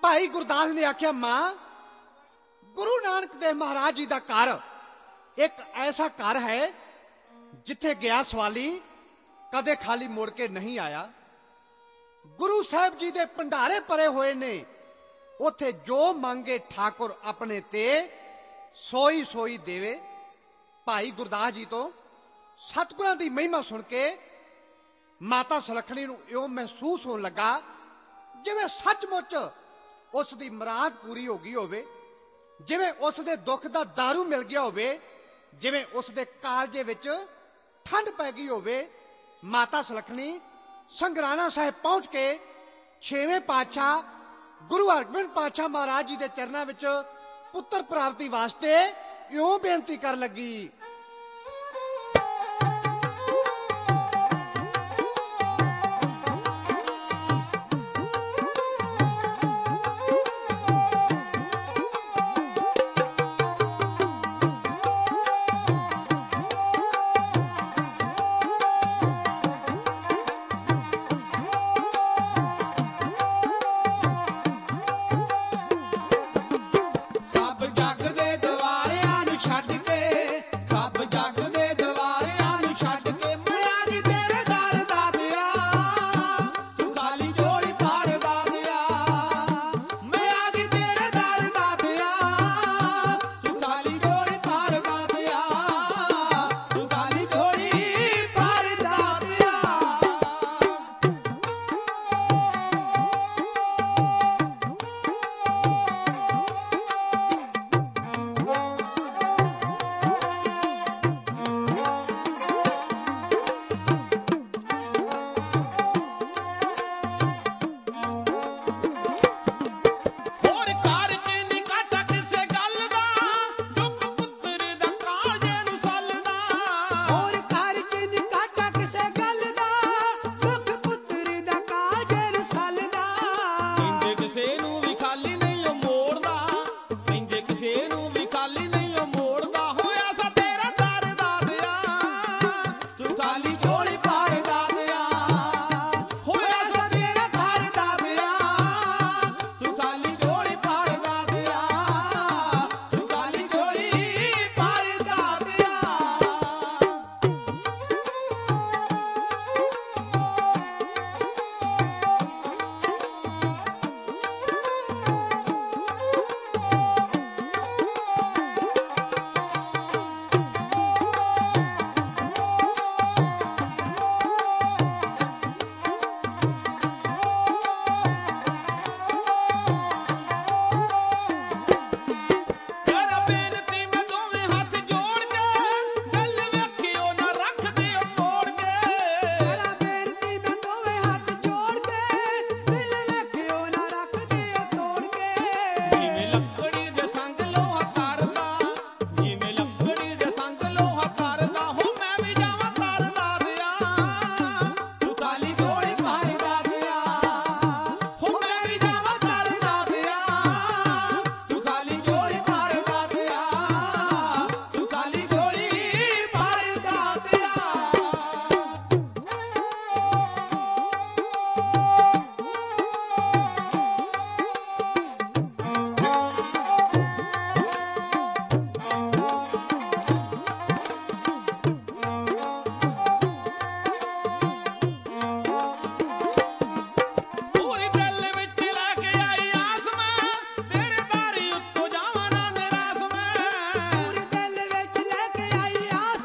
भाई गुरदास ने आख्या मां गुरु नानक देव महाराज जी का घर एक ऐसा घर है जिथे गया सवाली कदे खाली मुड़ के नहीं आया। गुरु साहब जी दे भंडारे भरे हुए ने, उथे जो मंगे ठाकुर अपने ते सोई सोई देवे। भाई गुरदास जी तो सतगुरां दी महिमा सुन के माता सुलखणी नूं इउं महसूस होण लगा जिवें सचमुच उस दी मुराद पूरी हो गई होवे, जिवें उस दे दुख दा दारू मिल गया होवे, जिवें उस दे कालजे विच ठंड पै गई होवे। माता सुलखणी संगराना साहिब पहुंच के छेवें पातशाह गुरु हरगोबिंद पातशाह महाराज जी दे चरनां विच पुत्र प्राप्ति वास्ते इउं बेनती कर लगी।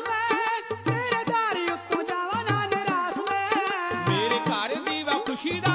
खुशी दा